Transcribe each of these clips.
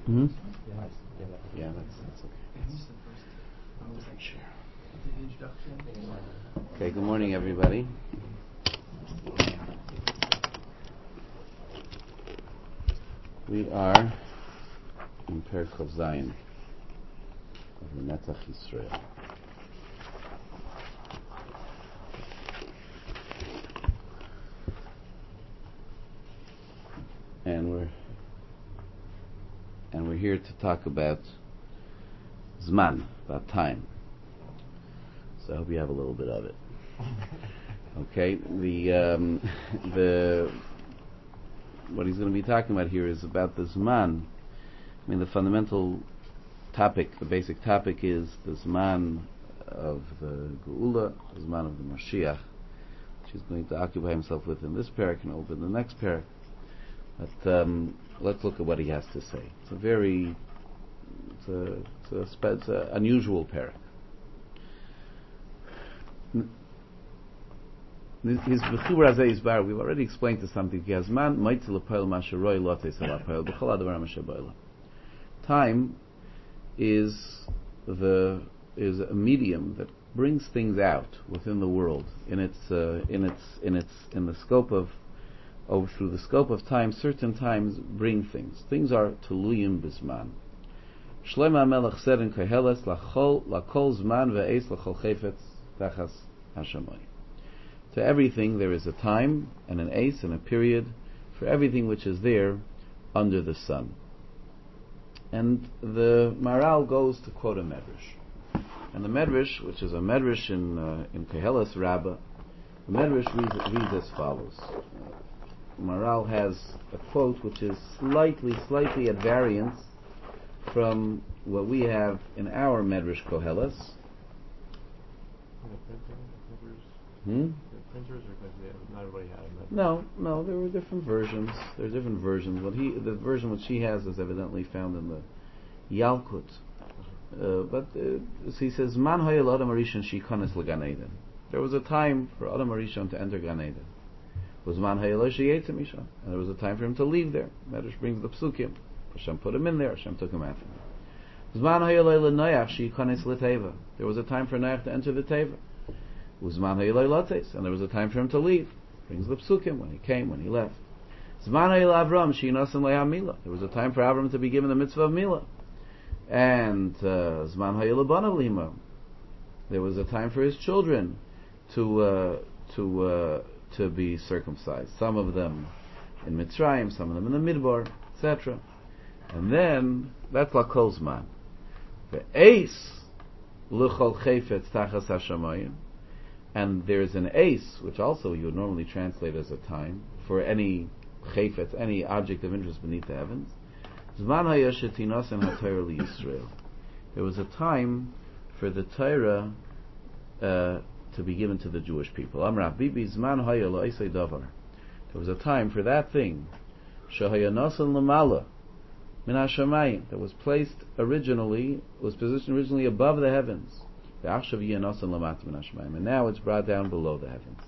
Hmm? Yeah, Yeah, that's okay. it's just the first. The Introduction. Okay, good morning, everybody. We are in Perek Chav Zayin of the Netzach Yisrael. And we're here to talk about Zman, about time. So I hope you have a little bit of it. Okay, the what he's going to be talking about here is about the Zman. I mean, the fundamental topic, the basic topic is the Zman of the Geula, the Zman of the Mashiach, which he's going to occupy himself with in this parak and open the next parak. But let's look at what he has to say. It's an unusual parak. His B'chibur Hazeh is bar. We've already explained to something. Time is a medium that brings things out within the world in the scope of through the scope of time. Certain times bring things. Things are tuluyim bisman. Shlomo HaMelech said in Koheles, lakol zman ve'es lakol chayfetz tachas hashamayim. To everything there is a time and an ace and a period for everything which is there under the sun. And the Maharal goes to quote a medrash. And the medrash, which is a medrash in Koheles Rabbah, the medrash reads as follows. Maharal has a quote which is slightly at variance from what we have in our medrash Koheles. Printers, or not everybody had them? No, there were different versions. There are different versions. The version which he has is evidently found in the Yalkut. But he says, "Man hayel Adam Harishon sheyikanes leGan Eden." There was a time for Adam Harishon to enter Gan Eden. Was man hayel sheyetze misha, and there was a time for him to leave there. Medrash brings the psukim. Hashem put him in there. Hashem took him out. Zman hayel leNoach sheyikanes leTeva. There was a time for Noach to enter the Teva. Uzman hayelay lates, and there was a time for him to leave. Brings the psukim when he came, when he left. Zman hayel Avram sheinasan le'amila. There was a time for Avram to be given the mitzvah of milah. And Zman hayel banav lima. There was a time for his children to be circumcised. Some of them in Mitzrayim, some of them in the Midbar, etc. And then that's lakol zman. The ace l'chol chayfetz tachas hashamayim. And there's an ace, which also you would normally translate as a time, for any chayfetz, any object of interest beneath the heavens. Zman hayashetinas and haTorah liYisrael. There was a time for the Torah to be given to the Jewish people. Amra bibi zman haya la'isei davar. There was a time for that thing, shehayanasan lamala min hashamayim, that was positioned originally above the heavens. And now it's brought down below the heavens.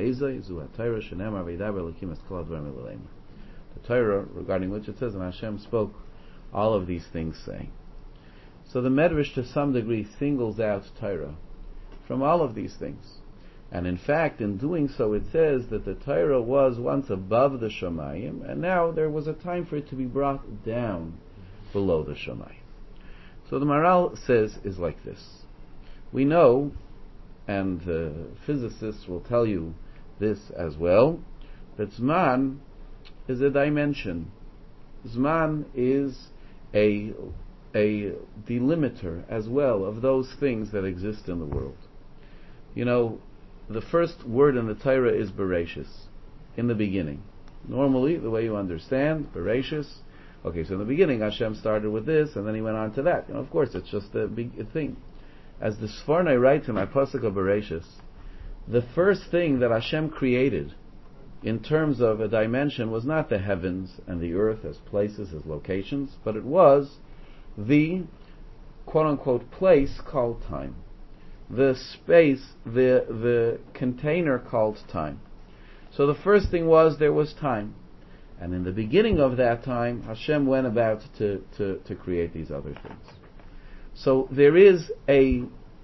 The Torah, regarding which it says, and Hashem spoke all of these things, saying. So the Medrash to some degree singles out Torah from all of these things. And in fact, in doing so, it says that the Torah was once above the Shamayim, and now there was a time for it to be brought down below the Shamayim. So the Maharal says is like this. We know, and physicists will tell you this as well, that Zman is a dimension. Zman is a delimiter as well of those things that exist in the world. You know, the first word in the Torah is Bereshis, in the beginning. Normally, the way you understand Bereshis, okay, so in the beginning Hashem started with this, and then he went on to that. Of course, it's just a big thing. As the Sfornei writes in Pasuk of Bereshis, the first thing that Hashem created in terms of a dimension was not the heavens and the earth as places, as locations, but it was the quote-unquote place called time. The space, the container called time. So the first thing was there was time. And in the beginning of that time, Hashem went about to create these other things. So there is a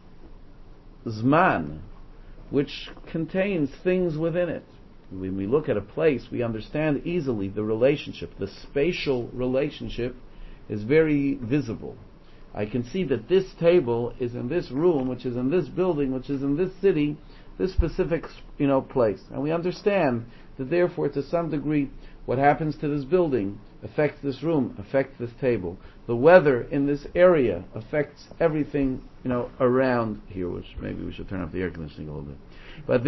Zman which contains things within it. When we look at a place, we understand easily the relationship. The spatial relationship is very visible. I can see that this table is in this room, which is in this building, which is in this city, this specific, place. And we understand that therefore, to some degree, what happens to this building affects this room, affects this table. The weather in this area affects everything, around here, which maybe we should turn off the air conditioning a little bit. But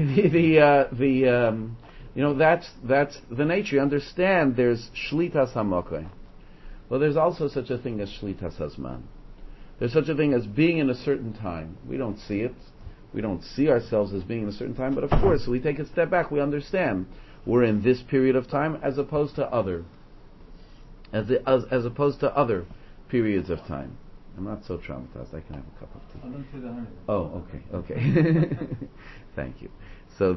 that's the nature. You understand there's shlitas hamokai. Well, there's also such a thing as shlitas hazman. There's such a thing as being in a certain time. We don't see it. We don't see ourselves as being in a certain time, but of course, we take a step back, we understand we're in this period of time as opposed to other periods of time. I'm not so traumatized. I can have a cup of tea. Oh, okay. Thank you. So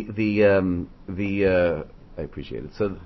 I appreciate it. So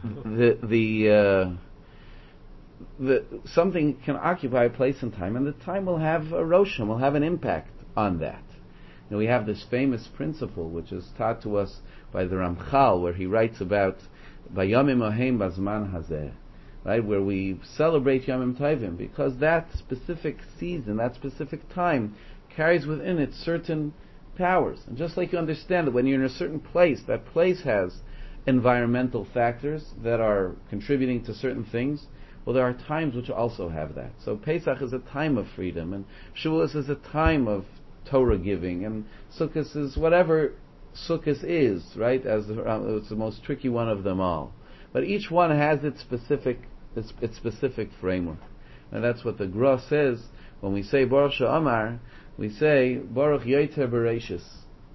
the something can occupy a place and time, and the time will have a rosham, will have an impact on that. We have this famous principle which is taught to us by the Ramchal, where he writes about Vayomim Oheim Bazman Hazeh, right, where we celebrate Yomim Tovim, because that specific season, that specific time, carries within it certain powers. And just like you understand that when you're in a certain place, that place has environmental factors that are contributing to certain things, well, there are times which also have that. So Pesach is a time of freedom, and Shavuos is a time of Torah giving, and Sukkot is whatever Sukkot is, right? It's the most tricky one of them all. But each one has its specific framework, and that's what the Gra says when we say Baruch She'amar. We say Baruch Yoter Bereshis.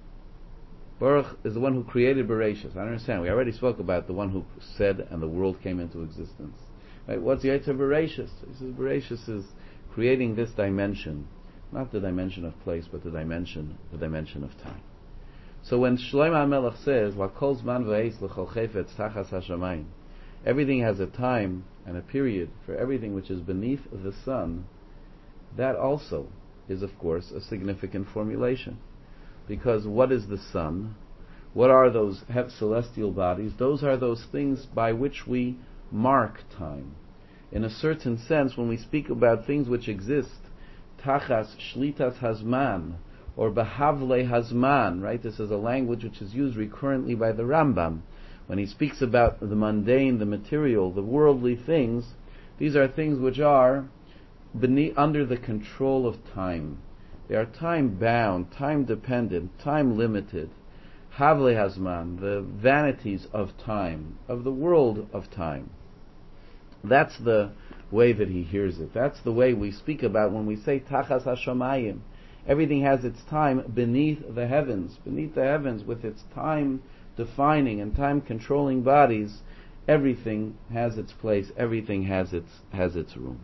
Baruch is the one who created Bereshis. I understand. We already spoke about the one who said, and the world came into existence. Right? What's Yoter Bereshis? He says Bereshis is creating this dimension. Not the dimension of place, but the dimension of time. So when Shlomo HaMelech says, "V'kol zman v'eis l'chol chefetz tachas hashamayim," everything has a time and a period for everything which is beneath the sun, that also is, of course, a significant formulation. Because what is the sun? What are those celestial bodies? Those are those things by which we mark time. In a certain sense, when we speak about things which exist, Tachas Shlitas Hazman, or Behavle Hazman, right? This is a language which is used recurrently by the Rambam. When he speaks about the mundane, the material, the worldly things, these are things which are under the control of time. They are time-bound, time-dependent, time-limited. Havle Hazman, the vanities of time, of the world of time. That's the way that he hears it. That's the way we speak about when we say Tachas Hashamayim. Everything has its time beneath the heavens. Beneath the heavens, with its time-defining and time-controlling bodies, everything has its place. Everything has its room.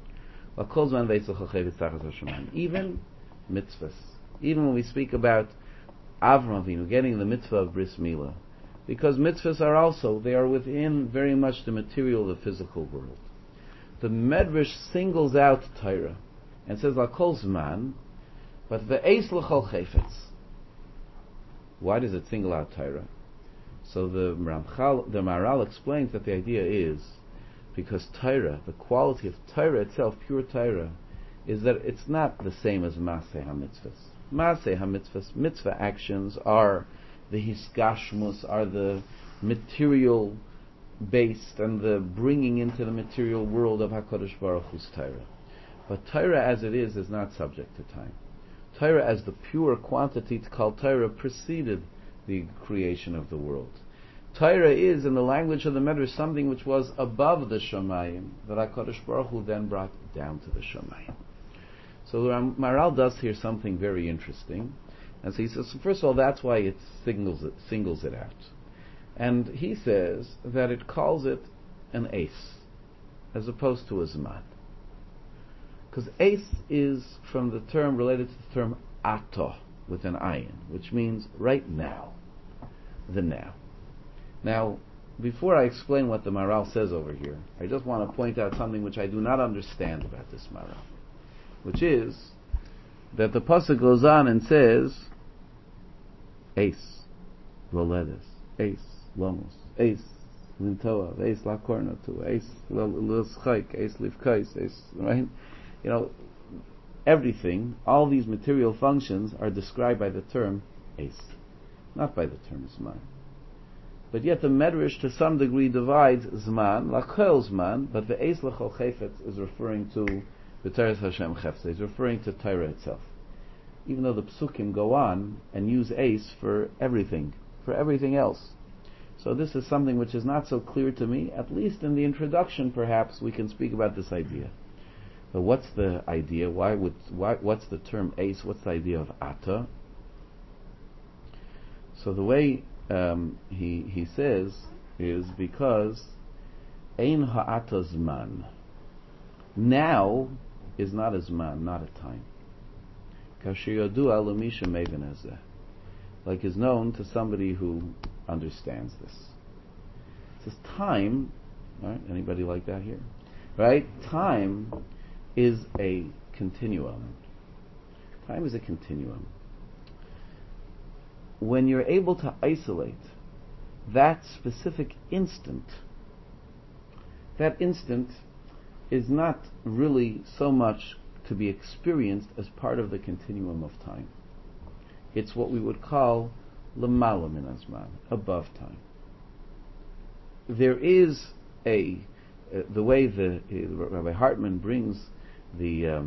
Even mitzvahs. Even when we speak about Avram Avinu getting the mitzvah of Bris Milah, because mitzvahs they are within very much the material, the physical world. The Medrash singles out Torah and says Lakol Zman, but ve'eis l'chol chefetz. Why does it single out Torah? So the Maharal explains that the idea is because Torah, the quality of Torah itself, pure Torah, is that it's not the same as Maaseh HaMitzvahs. Maaseh HaMitzvahs, mitzvah actions, are the hiskashmus, are the material based and the bringing into the material world of HaKadosh Baruch Hu's Torah. But Torah as it is not subject to time. Torah as the pure quantity called Torah preceded the creation of the world. Torah is, in the language of the Medrash, something which was above the Shamayim, that HaKadosh Baruch Hu then brought down to the Shamayim. So the Maharal does here something very interesting. And so he says, first of all, that's why it singles it out. And he says that it calls it an ace, as opposed to a zman. Because ace is from the term related to the term ato, with an ayin, which means right now, the now. Now, before I explain what the Maral says over here, I just want to point out something which I do not understand about this Maral, which is that the pasuk goes on and says, Ace, Roledes, Ace, Lomos, Ace, Lintoa, Ace, Lakornatu, Ace, Lischaik, Ace, Livkais, Ace, right? You know, everything, all these material functions are described by the term Ace, not by the term Zman. But yet the Medrash to some degree divides Zman, Lachel Zman, but the Ace Lachol Chayfetz is referring to the Teres Hashem Chefse, is referring to Torah itself. Even though the Psukim go on and use Ace for everything else. So this is something which is not so clear to me, at least in the introduction perhaps we can speak about this idea. But what's the idea? What's the term Ace? What's the idea of Ata? So the way he says is because Ein ha'ata zman. Now is not a zman, not a time. Kasher yodua l'misha mevin hazeh. Like is known to somebody who understands this. It says time, right? Anybody like that here? Right? Time is a continuum. Time is a continuum. When you're able to isolate that specific instant, that instant is not really so much to be experienced as part of the continuum of time. It's what we would call lemala min hazman, above time. There is the way Rabbi Hartman brings the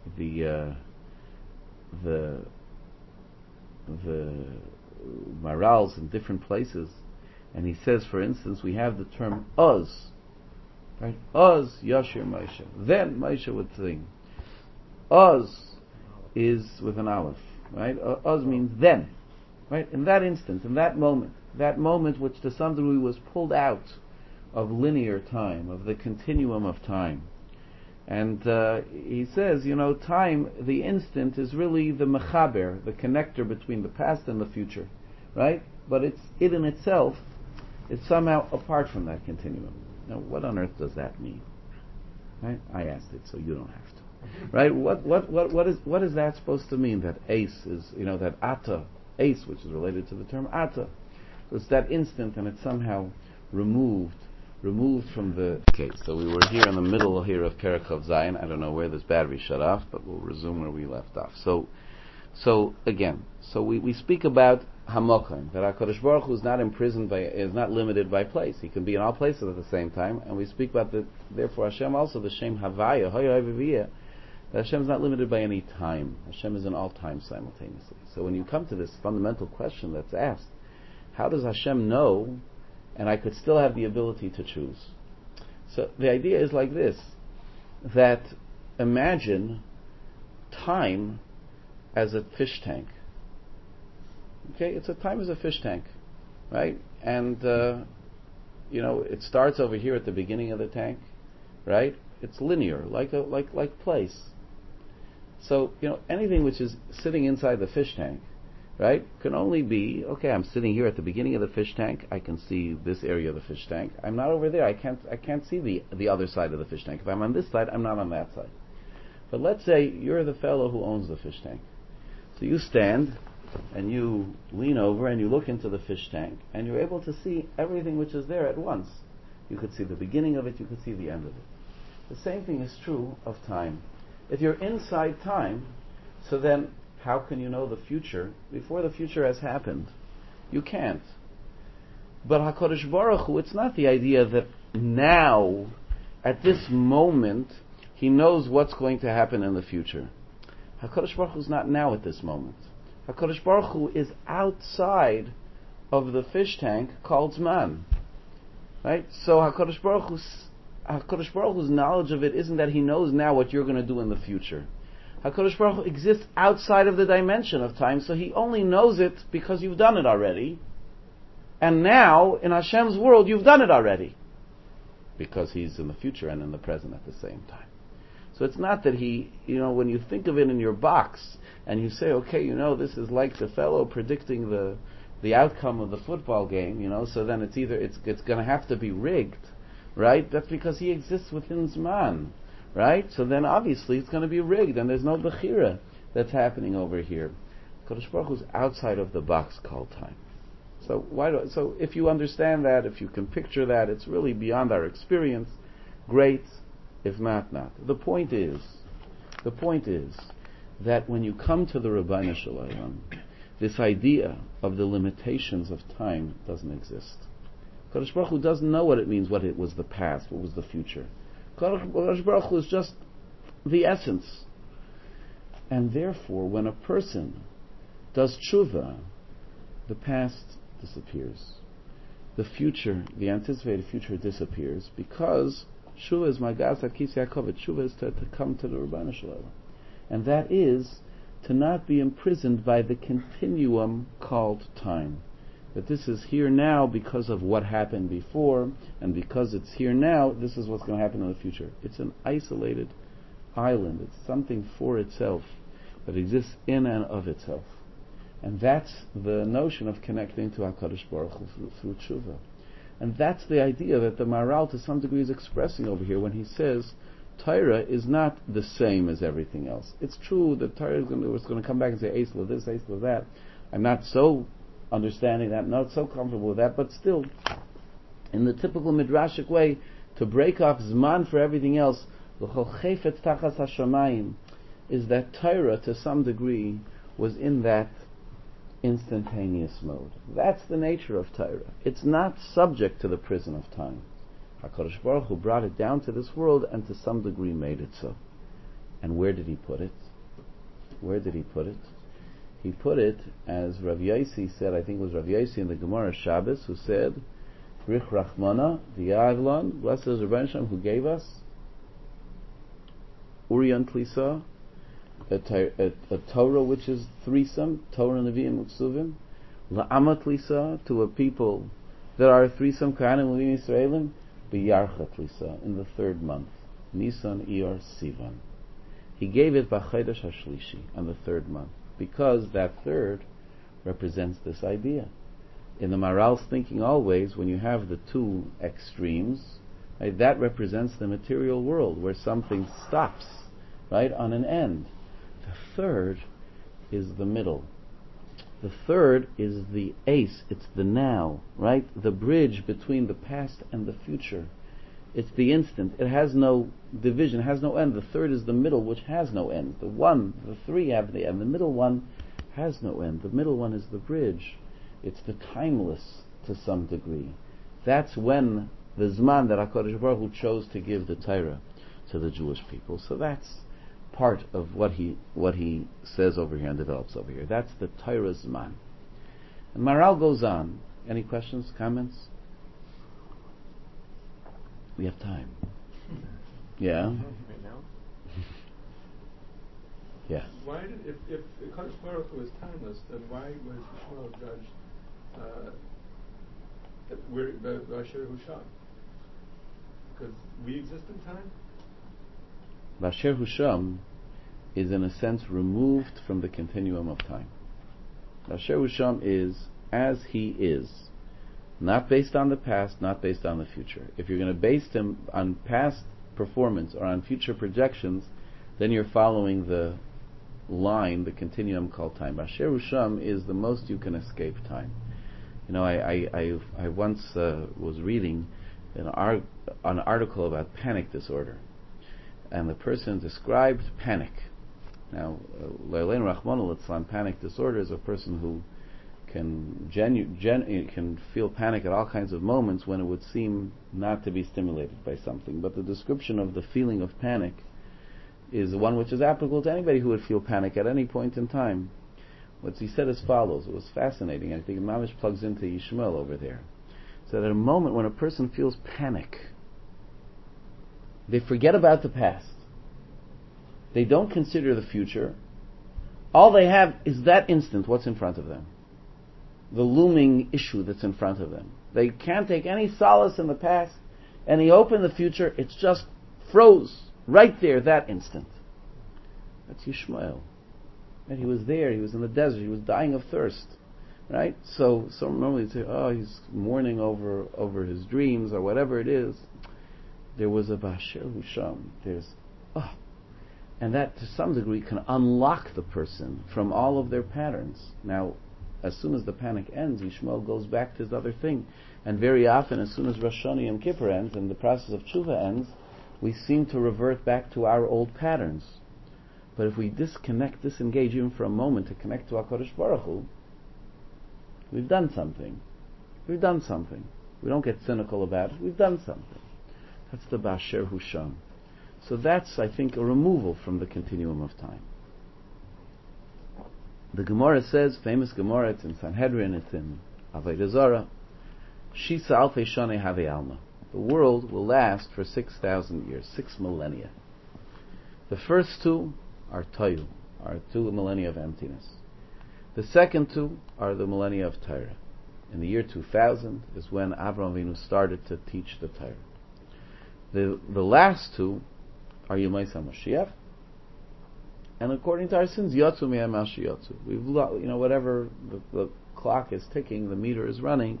Marals in different places, and he says, for instance, we have the term Uz, right? Uz Yashir Moshe. Then Moshe would sing. Uz is with an aleph, right? Uz means then, right? In that instant, in that moment which to some degree was pulled out of linear time, of the continuum of time. And he says, time, the instant, is really the mechaber, the connector between the past and the future, right? But it in itself is somehow apart from that continuum. Now, what on earth does that mean? Right? I asked it, so you don't have to. Right? What is that supposed to mean? That ace is, that ata, ace, which is related to the term ata. So it's that instant, and it's somehow removed from the... Okay, so we were here in the middle here of Perek Chav Zayin. I don't know where this battery shut off, but we'll resume where we left off. So again, we speak about Hamokim, that HaKadosh Baruch Hu is not imprisoned is not limited by place. He can be in all places at the same time, and we speak about therefore Hashem also, the Shem Havaya, Hoya Viviyah, that Hashem is not limited by any time. Hashem is in all time simultaneously. So when you come to this fundamental question that's asked, how does Hashem know, and I could still have the ability to choose? So the idea is like this, that imagine time as a fish tank. Okay, time as a fish tank, right? And it starts over here at the beginning of the tank, right? It's linear, like place. So anything which is sitting inside the fish tank, right, can only be, okay, I'm sitting here at the beginning of the fish tank, I can see this area of the fish tank. I'm not over there, I can't see the other side of the fish tank. If I'm on this side, I'm not on that side. But let's say you're the fellow who owns the fish tank. So you stand and you lean over and you look into the fish tank and you're able to see everything which is there at once. You could see the beginning of it, you could see the end of it. The same thing is true of time. If you're inside time, so then how can you know the future before the future has happened? You can't. But HaKadosh Baruch Hu, it's not the idea that now, at this moment, He knows what's going to happen in the future. HaKadosh Baruch Hu is not now at this moment. HaKadosh Baruch Hu is outside of the fish tank called Zman. Right? So HaKadosh Baruch Hu's knowledge of it isn't that He knows now what you're going to do in the future. HaKadosh Baruch Hu exists outside of the dimension of time, so He only knows it because you've done it already. And now, in Hashem's world, you've done it already. Because He's in the future and in the present at the same time. So it's not that He, when you think of it in your box, and you say, okay, this is like the fellow predicting the the outcome of the football game, so then it's going to have to be rigged, right? That's because he exists within Zman, right? So then obviously it's going to be rigged, and there's no Bechira that's happening over here. Kadosh Baruch Hu is outside of the box called time. So if you understand that, if you can picture that, it's really beyond our experience. Great. If not. The point is that when you come to the Rabbeinu Shalom, this idea of the limitations of time doesn't exist. Kadosh Baruch Hu doesn't know what it means, what it was the past, what was the future. Kadosh Baruch Hu is just the essence. And therefore, when a person does tshuva, the past disappears. The future, the anticipated future disappears, because tshuva is magas hakis Yaakov. Tshuva is to come to the Rabbeinu Shalom. And that is to not be imprisoned by the continuum called time. That this is here now because of what happened before, and because it's here now, this is what's going to happen in the future. It's an isolated island. It's something for itself that exists in and of itself. And that's the notion of connecting to HaKadosh Baruch Hu through tshuva. And that's the idea that the Maharal to some degree is expressing over here when he says Torah is not the same as everything else. It's true that Torah is going to come back and say Eisla this, Eisla that. I'm not so understanding that, not so comfortable with that, but still, in the typical midrashic way, to break off Zman for everything else, L'chol chayfetz tachas hashamayim, is that Torah to some degree was in that instantaneous mode. That's the nature of Torah. It's not subject to the prison of time. HaKadosh Baruch Hu brought it down to this world and to some degree made it so. And where did he put it? He put it, as Rav Yossi said, I think it was Rav Yossi in the Gemara Shabbos, who said, Brich Rachmana, V'yavlon, blessed is Rebbeinu Shalom, who gave us Uriyant Lisa, a Torah which is threesome, Torah, Nevi'im, Uksuvim, La'amat Lisa, to a people that are threesome, Kohanim, Levim, Yisraelim, B'yarchat Lisa, in the third month, Nisan, Iyar, Sivan. He gave it B'chaydash HaShlishi, on the third month, because that third represents this idea. In the Maharal's thinking always, when you have the two extremes, right, that represents the material world, where something stops, right, on an end. The third is the middle. The third is the ace, it's the now, right? The bridge between the past and the future. It's the instant. It has no division, has no end. The third is the middle, which has no end. The three have the end. The middle one has no end. The middle one is the bridge. It's the timeless to some degree. That's when the Zman that HaKadosh Baruch Hu chose to give the Torah to the Jewish people. So that's part of what he says over here and develops over here. That's the Torah Zman. And Maharal goes on. Any questions, comments? We have time. Yeah? Right now? Yeah. Why did, if Kadosh Baruch Hu is timeless, then why was Yishmael judged Basher Husham? Because we exist in time? Basher Husham is in a sense removed from the continuum of time. Basher Husham is as he is, not based on the past, not based on the future. If you're going to base him on past performance or on future projections, then you're following the line, the continuum called time. Basher Husham is the most you can escape time. I once was reading an article about panic disorder, and the person described panic. Now, Leilein Rachmana Litzlan, panic disorder is a person who can feel panic at all kinds of moments when it would seem not to be stimulated by something. But the description of the feeling of panic is one which is applicable to anybody who would feel panic at any point in time. What he said as follows. It was fascinating. I think Mamish plugs into Yishmael over there. So at a moment when a person feels panic, they forget about the past. They don't consider the future. All they have is that instant, what's in front of them. The looming issue that's in front of them. They can't take any solace in the past, any hope in the future. It's just froze right there, that instant. That's Yishmael. And he was there, he was in the desert, he was dying of thirst. right? So normally you say, oh, he's mourning over his dreams or whatever it is. There was a Basher Husham. And that to some degree can unlock the person from all of their patterns. Now, as soon as the panic ends, Yishmael goes back to his other thing. And very often, as soon as Rosh Hashanah and Kippur ends and the process of Tshuva ends, we seem to revert back to our old patterns. But if we disengage even for a moment to connect to HaKadosh Baruch Hu, we've done something. We've done something. We don't get cynical about it. We've done something. That's the Basher Husham. So that's, I think, a removal from the continuum of time. The Gemara says, famous Gemara, it's in Sanhedrin, it's in Avodah Zarah, Shisa Alfei Shonei Have Alma. The world will last for 6,000 years, 6 millennia. The first two are Toyu, are 2 millennia of emptiness. The second 2 are the millennia of Torah. In the year 2000 is when Avraham Avinu started to teach the Torah. The last 2 are Yemais HaMashiach, and according to our sins, Yotzu Me'em Asher Yotzu. We've, whatever the clock is ticking, the meter is running,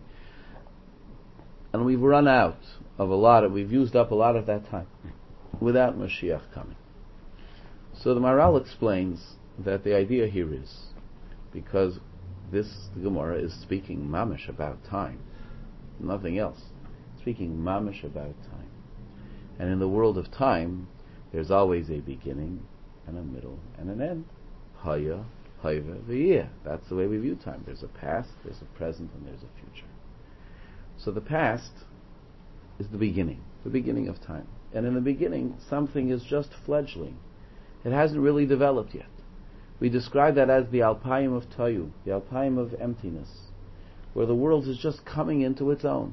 and we've run out of we've used up a lot of that time without Mashiach coming. So the Maharal explains that the idea here is, because the Gemara is speaking mamish about time, nothing else, speaking mamish about time. And in the world of time, there's always a beginning and a middle and an end. Haya, Haiva, V'yeh. That's the way we view time. There's a past, there's a present, and there's a future. So the past is the beginning of time. And in the beginning, something is just fledgling. It hasn't really developed yet. We describe that as the Alpayim of Toyu, the Alpayim of emptiness, where the world is just coming into its own.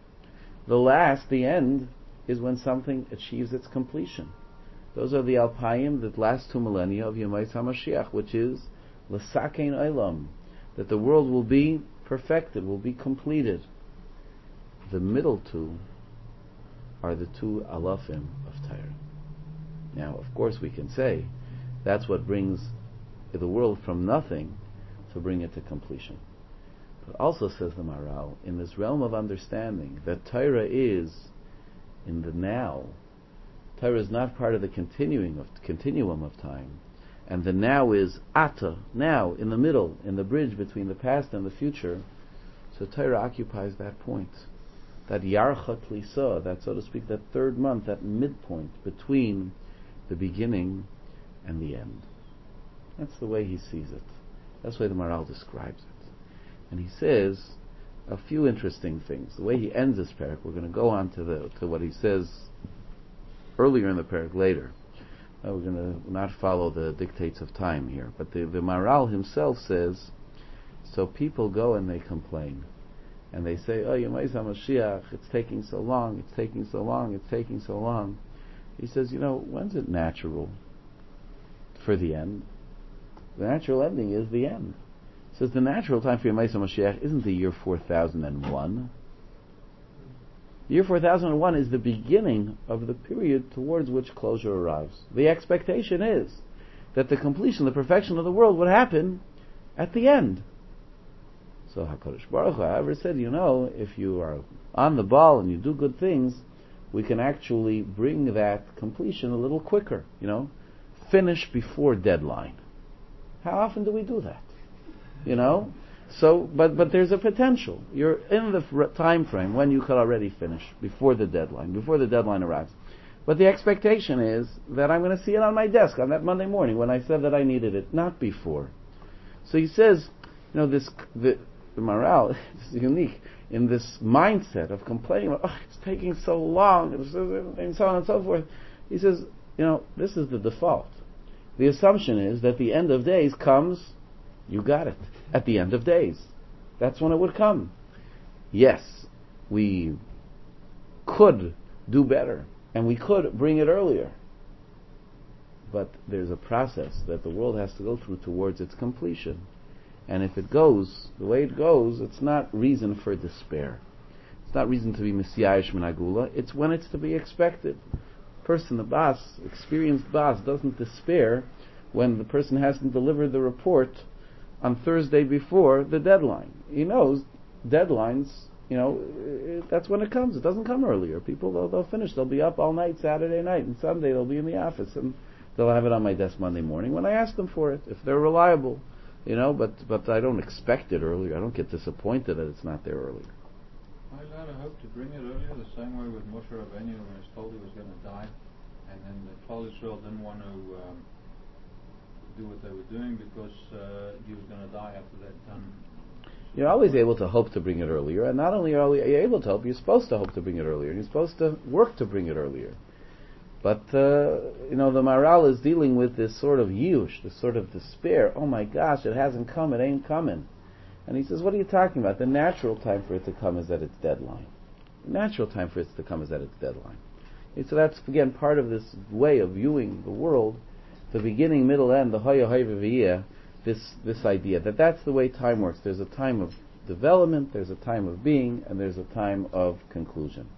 The end, is when something achieves its completion. Those are the Alpayim, the last 2 millennia of Yemais HaMashiach, which is L'sakein Olam, that the world will be perfected, will be completed. The middle 2 are the 2 Alafim of Torah. Now, of course, we can say that's what brings the world from nothing to bring it to completion. But also, says the Maharal, in this realm of understanding that Torah is in the now, Torah is not part of the continuum of time, and the now is Ata, now, in the middle, in the bridge between the past and the future. So Torah occupies that point, that Yarchat Lisa, that, so to speak, that third month, that midpoint between the beginning and the end. That's the way he sees it. That's the way the Maharal describes it. And he says a few interesting things. The way he ends this parak, we're going to go on to what he says earlier in the parak later. We're going to not follow the dictates of time here. But the Maharal himself says, so people go and they complain. And they say, oh, Yemais HaMashiach, it's taking so long, it's taking so long, it's taking so long. He says, when's it natural for the end? The natural ending is the end. He says the natural time for Yemais HaMashiach isn't the year 4001. The year 4001 is the beginning of the period towards which closure arrives. The expectation is that the completion, the perfection of the world would happen at the end. So HaKadosh Baruch Hu, however, said, if you are on the ball and you do good things, we can actually bring that completion a little quicker, finish before deadline. How often do we do that? So, but there's a potential. You're in the time frame when you could already finish before the deadline arrives. But the expectation is that I'm going to see it on my desk on that Monday morning when I said that I needed it, not before. So he says, the Maharal is unique in this mindset of complaining, it's taking so long, and so on and so forth. He says, this is the default. The assumption is that the end of days comes, you got it, at the end of days. That's when it would come. Yes, we could do better, and we could bring it earlier. But there's a process that the world has to go through towards its completion. And if it goes the way it goes, it's not reason for despair. It's not reason to be Messiahish Menagula. It's when it's to be expected. The boss, experienced boss, doesn't despair when the person hasn't delivered the report on Thursday before the deadline. He knows deadlines, that's when it comes. It doesn't come earlier. People, they'll finish. They'll be up all night Saturday night, and Sunday they'll be in the office, and they'll have it on my desk Monday morning when I ask them for it, if they're reliable. But I don't expect it earlier. I don't get disappointed that it's not there earlier. I had a hope to bring it earlier, the same way with Moshe Rabbeinu when he was told he was going to die, and then the Klal Yisrael didn't want to do what they were doing because he was going to die after they'd done. You're always able to hope to bring it earlier, and not only are you able to hope, you're supposed to hope to bring it earlier, and you're supposed to work to bring it earlier. But, the Maharal is dealing with this sort of yush, this sort of despair. Oh my gosh, it hasn't come, it ain't coming. And he says, what are you talking about? The natural time for it to come is at its deadline. The natural time for it to come is at its deadline. And so that's, again, part of this way of viewing the world, the beginning, middle, end, the hoya hoya this idea that that's the way time works. There's a time of development, there's a time of being, and there's a time of conclusion.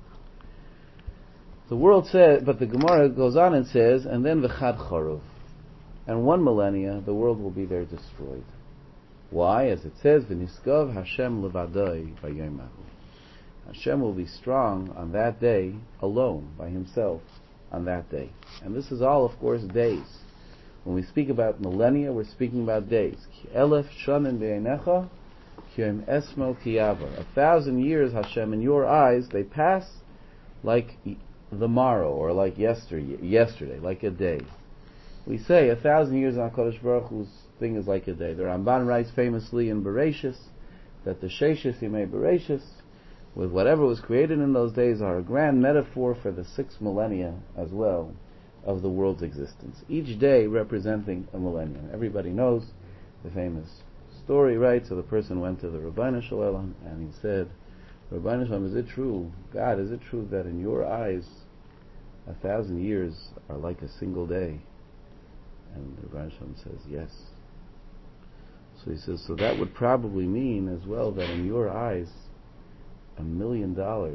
The world says, but the Gemara goes on and says, and then v'chad choruv, and 1 millennia, the world will be there destroyed. Why? As it says, v'niskov Hashem levadoi v'yomahu. Hashem will be strong on that day, alone, by himself, on that day. And this is all, of course, days. When we speak about millennia, we're speaking about days. Ki elef shanim be'einecha, ki em esmo kiyavar. 1,000 years, Hashem, in your eyes, they pass like the morrow, or like yesterday, like a day. We say 1,000 years on HaKadosh Baruch Hu's thing is like a day. The Ramban writes famously in Bereshis that the Sheshis Yimei Bereshis, with whatever was created in those days, are a grand metaphor for the 6 millennia as well of the world's existence. Each day representing a millennium. Everybody knows the famous story, right? So the person went to the Rabbeinu Shalom and he said, Rabbeinu Shalom, is it true, God, is it true that in your eyes 1,000 years are like a single day? And the Rabbeinu Shalom says, yes. So he says, so that would probably mean as well that in your eyes $1 million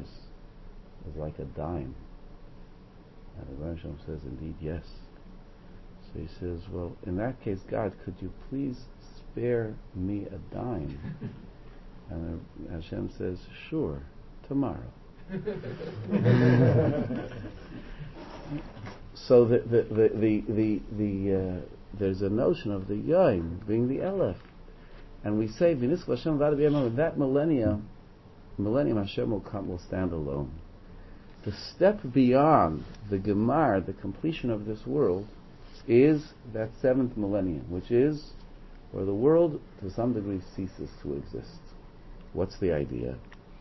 is like a dime. And the Rabbeinu Shalom says, indeed, yes. So he says, well, in that case, God, could you please spare me a dime? And Hashem says, sure, tomorrow. So there's a notion of the Yom being the Elef. And we say, that millennium Hashem will stand alone. The step beyond the Gemar, the completion of this world, is that 7th millennium, which is where the world, to some degree, ceases to exist. What's the idea?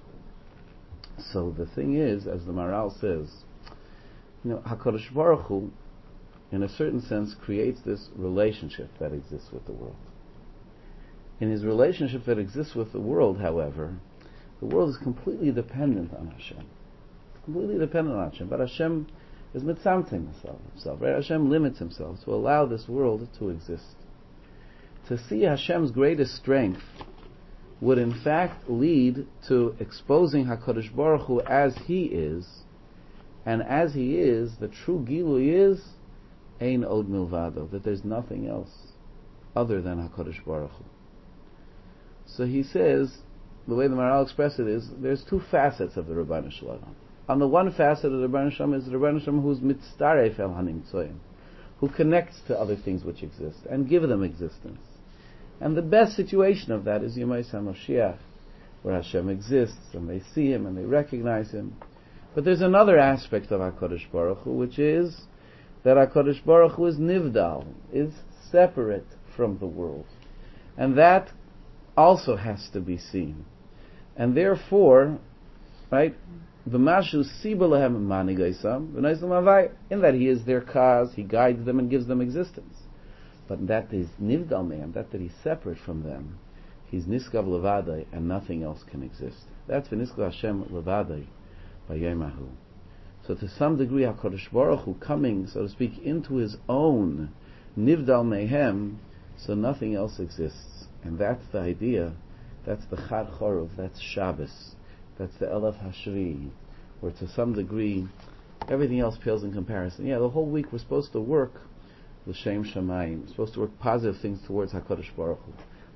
So the thing is, as the Maharal says, HaKadosh Baruch Hu, in a certain sense, creates this relationship that exists with the world. In his relationship that exists with the world, however, the world is completely dependent on Hashem. Completely dependent on Hashem. But Hashem is mitzamtim himself, right? Hashem limits himself to allow this world to exist. To see Hashem's greatest strength would in fact lead to exposing HaKadosh Baruch Hu as he is, and as he is, the true Gilui is Ein Od Milvado, that there's nothing else other than HaKadosh Baruch Hu. So he says, the way the Maharal expressed it is, there's 2 facets of the Rabbeinu Shalom. On the one facet of the Rabbeinu Shalom is the Rabbeinu Shalom who's mitzaref el hanimtzoyim, who connects to other things which exist and give them existence. And the best situation of that is Yemei HaMashiach, where Hashem exists and they see him and they recognize him. But there's another aspect of HaKadosh Baruch Hu, which is that HaKadosh Baruch Hu is nivdal, is separate from the world. And that also has to be seen. And therefore, right, V'mashu siba lahem manigaysam, v'naisam avai, in that he is their cause, he guides them and gives them existence. But that is nivdal mehem, that he's separate from them. He's niskav levadai, and nothing else can exist. That's v'niskav Hashem levadai v'yomahu. So to some degree, HaKadosh Baruch Hu coming, so to speak, into his own nivdal mehem, so nothing else exists. And that's the idea, that's the Chad Choruv, that's Shabbos, that's the Elef Hashri, where to some degree, everything else pales in comparison. Yeah, the whole week we're supposed to work L'Shem Shamayim, we're supposed to work positive things towards HaKadosh Baruch Hu.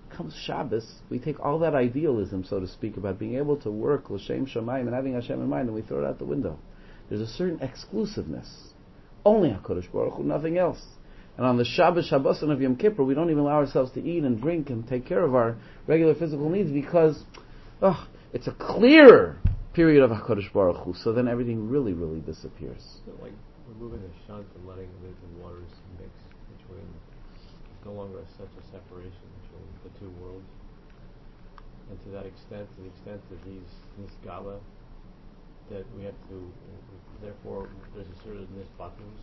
comes Shabbos, we take all that idealism, so to speak, about being able to work l'shem shamayim and having Hashem in mind, and we throw it out the window. There's a certain exclusiveness. Only HaKadosh Baruch Hu, nothing else. And on the Shabboson of Yom Kippur, we don't even allow ourselves to eat and drink and take care of our regular physical needs because it's a clear period of HaKadosh Baruch Hu. So then everything really, really disappears. So like removing the shunt and letting the waters mix between, there's no longer such a separation between the two worlds. And to the extent that this gala, that we have to, therefore there's a certain nisbatus.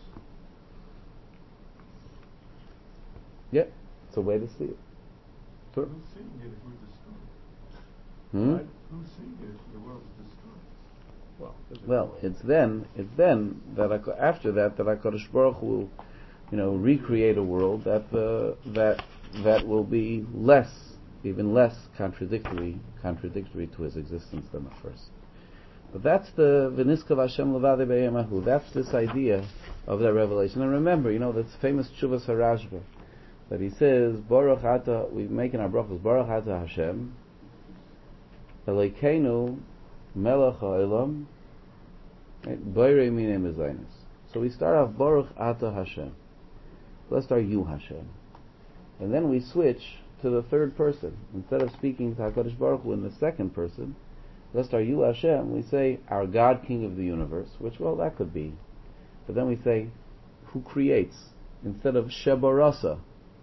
Yeah, it's a way to see it. Who's seeing it if we're destroyed? Right? Who's seeing it if the world is destroyed? Well, it's then that after that HaKadosh Baruch Hu will, recreate a world that will be even less contradictory to his existence than the first. But that's the V'niskav Hashem Levade B'Yemahu. That's this idea of that revelation. And remember, that's famous Tshuvas HaRashba, that he says, Baruch Ata, we make in our brachos, Baruch Ata Hashem, Elokeinu Melech HaOlam, Boirei Minei Mezainis. So we start off, Baruch Ata Hashem. Let's start You Hashem. And then we switch to the third person. Instead of speaking to HaKadosh Baruch Hu in the second person, let's start You Hashem. We say, our God, King of the universe, which, that could be. But then we say, who creates? Instead of Shebarasa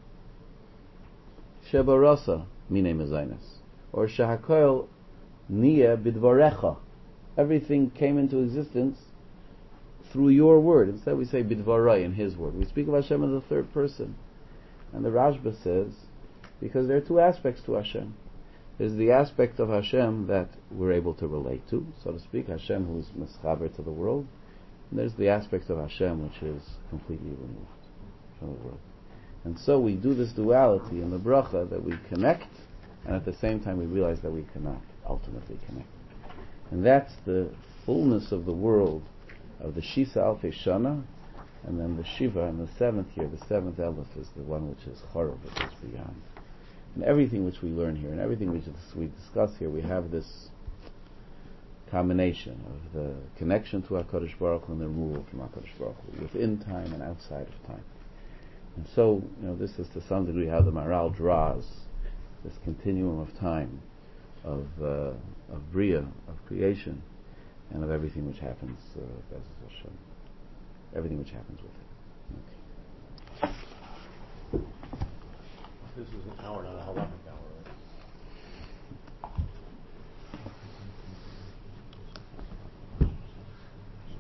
Minei Mezainis. Or Shahakoil Nia Bidvarecha. Everything came into existence through your word. Instead we say Bidvarai, in his word. We speak of Hashem in the third person. And the Rashba says, because there are two aspects to Hashem. There's the aspect of Hashem that we're able to relate to, so to speak, Hashem who is mischaber to the world. And there's the aspect of Hashem which is completely removed from the world. And so we do this duality in the bracha, that we connect, and at the same time we realize that we cannot ultimately connect. And that's the fullness of the world of the Shisa Alfei Shana, and then the Shiva in the seventh year, the seventh Elif, is the one which is Charav, which is beyond. And everything which we learn here, and everything which we discuss here, we have this combination of the connection to HaKadosh Baruch Hu and the removal from HaKadosh Baruch Hu, within time and outside of time. And so, this is to some degree how the Maharal draws this continuum of time, of Bria, of creation, and of everything which happens, everything which happens with it. Okay. This is an hour, not a halakha.